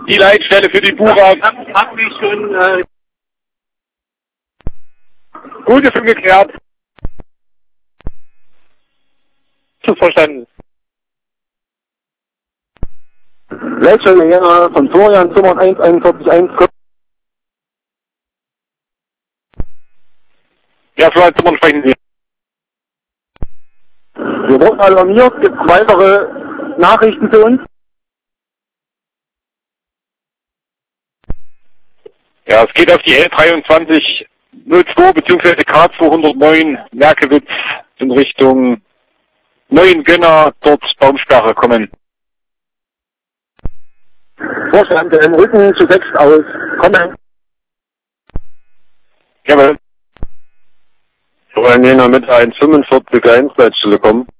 Die Leitstelle für die Burak. Hab mich schon, Gut, ist schon geklärt. Ist verstanden. Leitstelle ja, von Florian Zimmern 1411. Ja, Florian Zimmern sprechen Sie. Wir wurden alarmiert, gibt es weitere Nachrichten für uns? Ja, es geht auf die L2302 bzw. K209 Merkewitz in Richtung Neuengönner, dort Baumsperre kommen. Vorstand im Rücken zu 6 aus. Kommen. Jawohl. Wir wollen hier mit 145 Leitstelle kommen.